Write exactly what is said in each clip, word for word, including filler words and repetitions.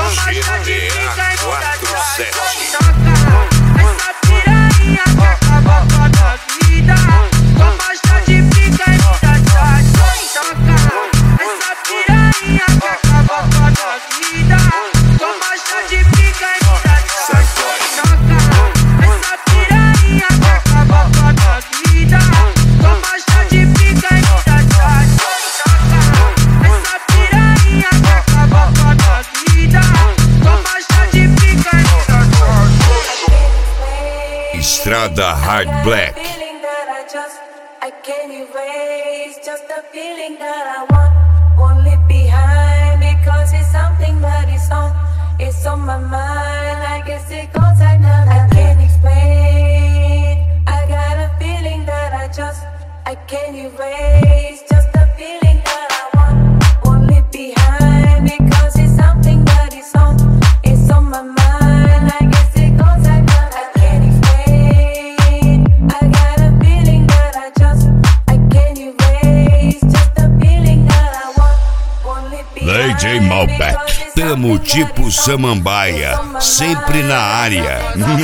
G T A quatro sete. Essa piranha que acaba com a tua vida. Gosta de ficar e me dar choca. Essa piranha que acaba com a tua vida. Gosta de ficar e me dar choca. Essa piranha que acaba com a tua vida. Gosta de ficar e me dar choca. Essa piranha que acaba com a tua vida. Gosta de ficar e me dar choca. Estrada Hard Black. I can't erase just the feeling that I want. Won't leave behind because it's something that is on. It's on my mind. I guess it goes like that. I can't explain. I got a feeling that I just I can't erase just the feeling that I want. Won't leave behind because it's something that is on. It's on my mind. I guess it goes like that. I can't explain. I got a feeling that I just I can't erase just the feeling that I want. Won't leave behind. D J Malbec, tamo tipo Samambaia, sempre na área.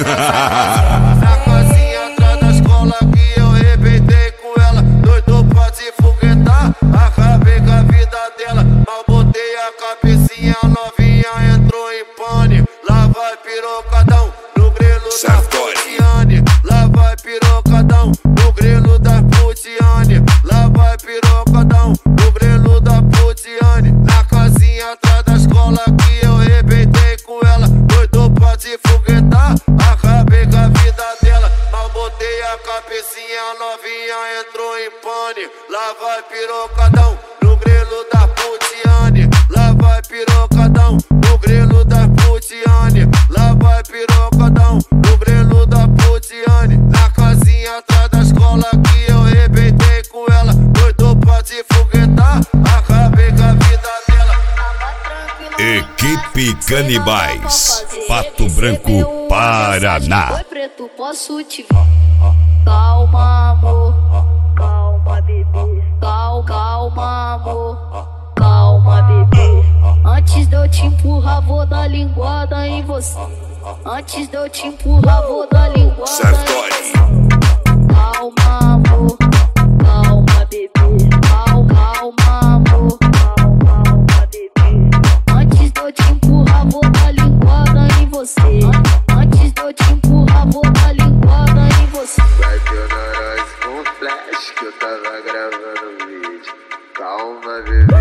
Na casinha atrás da escola que eu arrebentei com ela. Doido pra se foguetar, acabei com a vida dela. Mal botei a cabecinha, novinha entrou em pane. Lá vai pirocadão no grelo da Putiane. Lá vai pirocadão no grelo da Putiane. Lá vai pirocadão no grelo da Putiane. Na casinha atrás da escola que eu arrebentei com ela. Doido pra se foguetar, acabei com a vida dela. Mal botei a cabecinha, novinha entrou em pane. Lá vai pirocadão no grelo da Putiane. Lá vai pirocadão no grelo da Putiane. Lá vai pirocadão no grelo da Putiane. Na casinha atrás da escola que eu arrebentei com ela. Doido pra se foguetar, acabei com a vida dela. Equipe Canibais, Pato Branco, Paraná. Oi, preto, posso te ver? Calma, amor. Calma, bebê. Calma, calma, amor. Calma, bebê. Antes de eu te empurrar, vou dar linguada em você. Antes de eu te empurrar, vou dar linguada Sartori. em você. Calma, amor. Calma, bebê. Calma, calma, amor. Calma, bebê. Antes de eu te empurrar, vou dar linguada em você. Antes de eu te empurrar, vou dar linguada em você. Vai ter nós com flash que eu tava gravando vídeo. Calma, bebê.